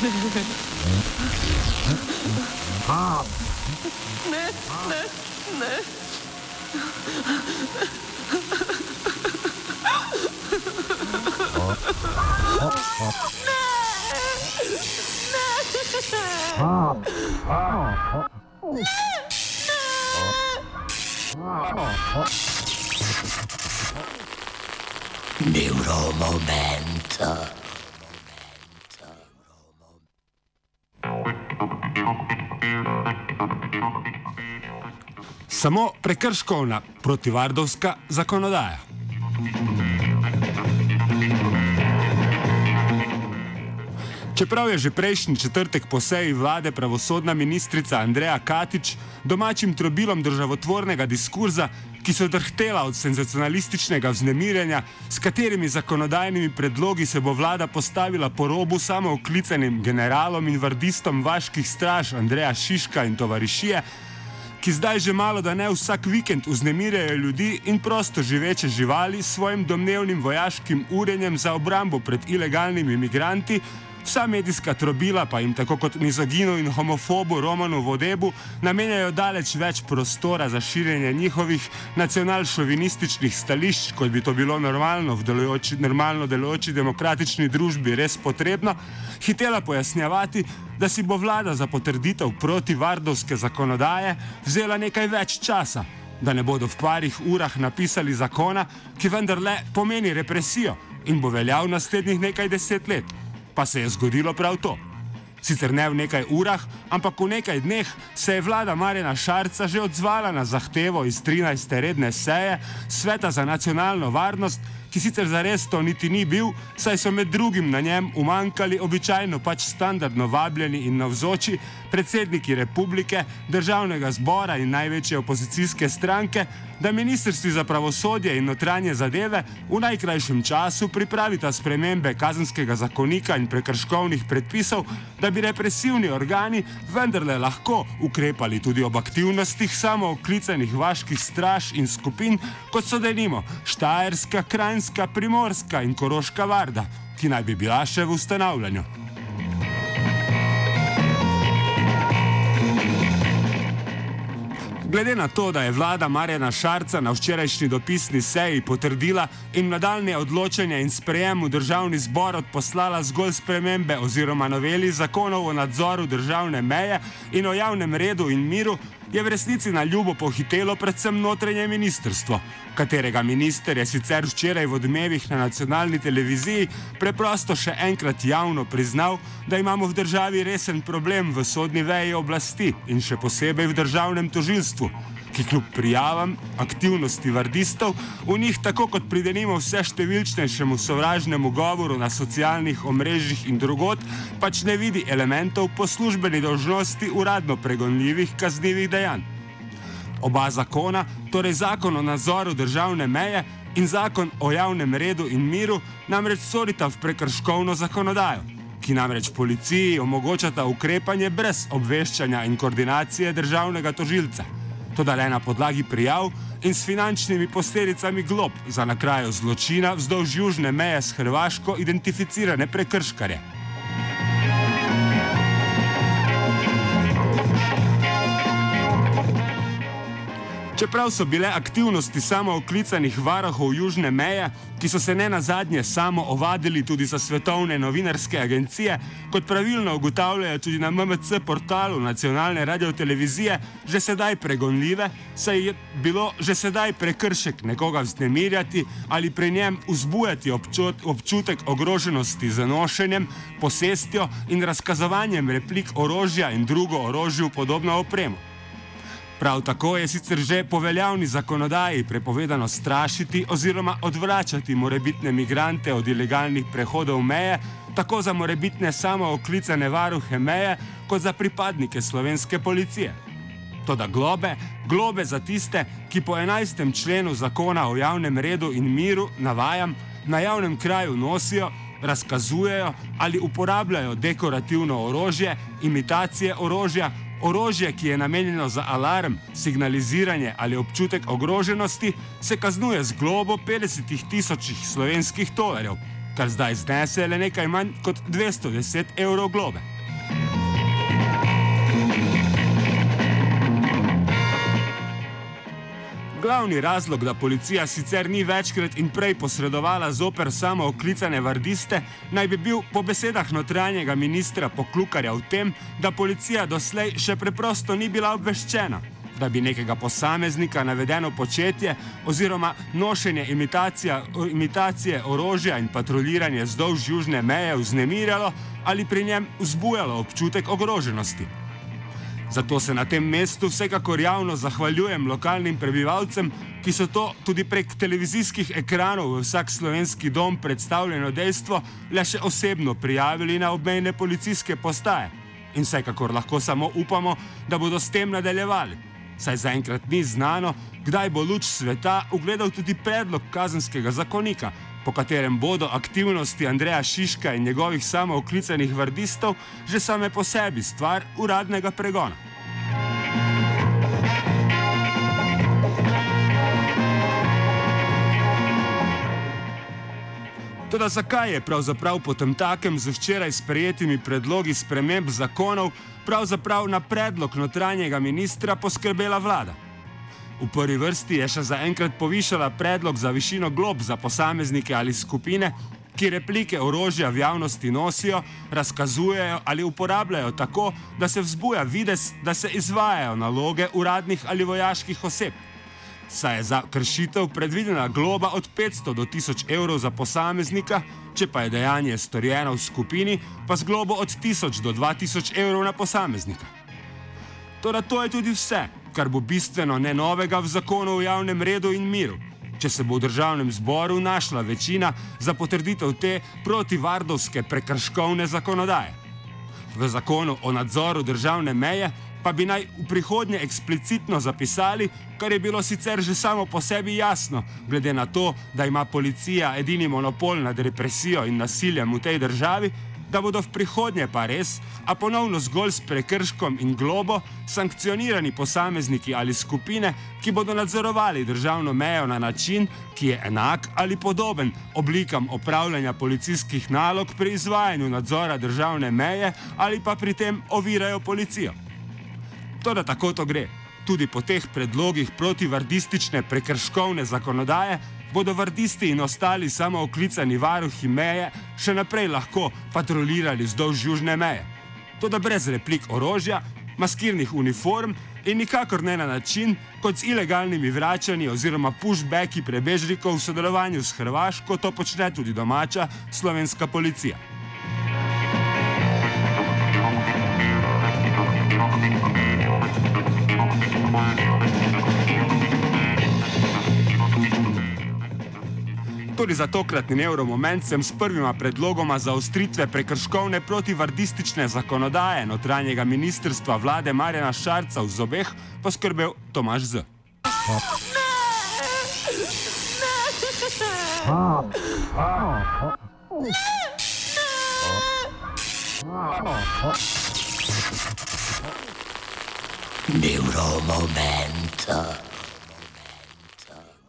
Neuromomento. Samo prekrškovna protivardovska zakonodaja. Čeprav je že prejšnji četrtek po seji vlade pravosodna ministrica Andreja Katič domačim trobilom državotvornega diskurza, ki so drhtela od senzacionalističnega vznemirjenja, s katerimi zakonodajnimi predlogi se bo vlada postavila po robu samooklicanim generalom in vardistom vaških straž Andreja Šiška in tovarišije, ki zdaj že malo da ne vsak vikend vznemirjajo ljudi in prosto živeče živali s svojim domnevnim vojaškim urjenjem za obrambo pred ilegalnimi imigranti, vsa medijska trobila pa jim tako kot mizoginu in homofobu Romanu Vodebu namenjajo daleč več prostora za širjenje njihovih nacionalšovinističnih stališč, kot bi to bilo normalno delujoči demokratični družbi res potrebno, hitela pojasnjevati, da si bo vlada za potrditev protivardovske zakonodaje vzela nekaj več časa, da ne bodo v parih urah napisali zakona, ki vendarle pomeni represijo in bo veljal naslednjih nekaj 10 let. Pa se je zgodilo prav to. Sicer ne v nekaj urah, ampak v nekaj dneh se je vlada Marjana Šarca že odzvala na zahtevo iz 13. redne seje Sveta za nacionalno varnost, ki sicer zares to niti ni bil, saj so med drugim na njem umanjkali običajno standardno vabljeni in navzoči predsedniki republike, državnega zbora in največje opozicijske stranke, da ministrstvi za pravosodje in notranje zadeve v najkrajšem času pripravita spremembe kazenskega zakonika in prekrškovnih predpisov, da bi represivni organi vendarle lahko ukrepali tudi ob aktivnostih samooklicanih vaških straž in skupin, kot so denimo Štajerska, Kranjska, Primorska in Koroška varda, ki naj bi bila še v ustanavljanju. Glede na to, da je vlada Marjana Šarca na včerajšnji dopisni seji potrdila in nadaljnje odločanje in sprejem v državni zbor odposlala zgolj spremembe oziroma noveli zakonov o nadzoru državne meje in o javnem redu in miru, je v resnici na ljubo pohitelo predvsem notranje ministrstvo, katerega minister je sicer včeraj v Odmevih na nacionalni televiziji preprosto še enkrat javno priznal, da imamo v državi resen problem v sodni veji oblasti in še posebej v državnem tožilstvu, ki kljub prijavam aktivnosti vardistov v njih tako kot pri denimo vse številčnejšemu sovražnemu govoru na socialnih omrežjih in drugod, pač ne vidi elementov po službeni dolžnosti uradno pregonljivih kaznivih dejanj. Oba zakona, torej zakon o nadzoru državne meje in zakon o javnem redu in miru, namreč sodita v prekrškovno zakonodajo, ki namreč policiji omogočata ukrepanje brez obveščanja in koordinacije državnega tožilca. Toda le na podlagi prijav in s finančnimi posledicami glob za na kraju zločina vzdolž južne meje s Hrvaško identificirane prekrškarje. Čeprav so bile aktivnosti samooklicanih varuhov južne meje, ki so se ne nazadnje samo ovadili tudi za svetovne novinarske agencije, kot pravilno ugotavljajo tudi na MMC portalu nacionalne radiotelevizije, že sedaj pregonljive, saj je bilo že sedaj prekršek nekoga vznemirjati ali pri njem vzbujati občutek ogroženosti z nošenjem, posestjo in razkazovanjem replik orožja in drugo orožju podobno opremo. Prav tako je sicer že po veljavni zakonodaji prepovedano strašiti oziroma odvračati morebitne migrante od ilegalnih prehodov meje, tako za morebitne samooklicane varuhe meje, kot za pripadnike slovenske policije. Toda globe za tiste, ki po 11. členu zakona o javnem redu in miru, navajam, na javnem kraju nosijo, razkazujejo ali uporabljajo dekorativno orožje, imitacije orožja, orožje, ki je namenjeno za alarm, signaliziranje ali občutek ogroženosti, se kaznuje z globo 50.000 slovenskih tolarjev, kar zdaj znese le nekaj manj kot 210 evrov globe. Glavni razlog, da policija sicer ni večkrat in prej posredovala zoper samooklicane vardiste, naj bi bil po besedah notranjega ministra Poklukarja v tem, da policija doslej še preprosto ni bila obveščena, da bi nekega posameznika navedeno početje oziroma nošenje imitacije orožja in patroliranje vzdolž južne meje vznemirjalo ali pri njem vzbujalo občutek ogroženosti. Zato se na tem mestu vsekakor javno zahvaljujem lokalnim prebivalcem, ki so to tudi prek televizijskih ekranov v vsak slovenski dom predstavljeno dejstvo le še osebno prijavili na obmejne policijske postaje. In vsekakor lahko samo upamo, da bodo s tem nadaljevali. Saj zaenkrat ni znano, kdaj bo luč sveta ugledal tudi predlog kazenskega zakonika, po katerem bodo aktivnosti Andreja Šiška in njegovih samooklicanih vardistov že same po sebi stvar uradnega pregona. Toda zakaj je pravzaprav potemtakem z včeraj sprejetimi predlogi sprememb zakonov pravzaprav na predlog notranjega ministra poskrbela vlada? V prvi vrsti je še zaenkrat povišala predlog za višino glob za posameznike ali skupine, ki replike orožja v javnosti nosijo, razkazujejo ali uporabljajo tako, da se vzbuja videz, da se izvajajo naloge uradnih ali vojaških oseb. Saj je za kršitev predvidena globa od 500 do 1000 evrov za posameznika, če pa je dejanje storjeno v skupini, pa z globo od 1000 do 2000 evrov na posameznika. Toda to je tudi vse, kar bo bistveno ne novega v zakonu o javnem redu in miru, če se bo v državnem zboru našla večina za potrditev te protivardovske prekrškovne zakonodaje. V zakonu o nadzoru državne meje pa bi naj v prihodnje eksplicitno zapisali, kar je bilo sicer že samo po sebi jasno, glede na to, da ima policija edini monopol nad represijo in nasiljem v tej državi, da bodo v prihodnje pa res, a ponovno zgolj s prekrškom in globo, sankcionirani posamezniki ali skupine, ki bodo nadzorovali državno mejo na način, ki je enak ali podoben oblikam opravljanja policijskih nalog pri izvajanju nadzora državne meje ali pa pri tem ovirajo policijo. Toda tako to gre. Tudi po teh predlogih protivardistične prekrškovne zakonodaje bodo vardisti in ostali samooklicani varuhi meje še naprej lahko patrolirali vzdolž južne meje. Toda brez replik orožja, maskirnih uniform in nikakor ne na način, kot z ilegalnimi vračanji oziroma pushbacki prebežnikov v sodelovanju s Hrvaško to počne tudi domača slovenska policija. Tudi za tokratni Neuromoment sem s prvima predlogoma zaostritve prekrškovne protivardistične zakonodaje notranjega ministrstva vlade Marjana Šarca v zobeh poskrbel Tomaž Z. Neuromoment.